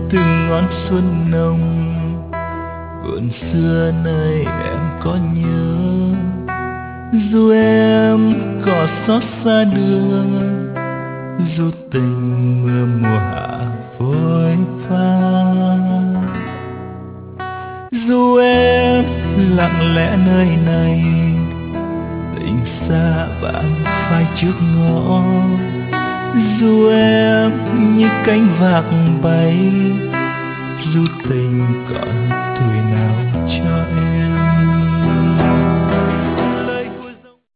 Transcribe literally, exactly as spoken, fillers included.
từng ngón xuân nồng. Vườn xưa nơi em có nhớ, dù em có xót xa đường, dù tình mưa mùa hạ vội vã, dù em lặng lẽ nơi này, tình xa bạn phai trước ngõ, dù em như cánh vạc bay, dù tình còn tuổi nào cho em.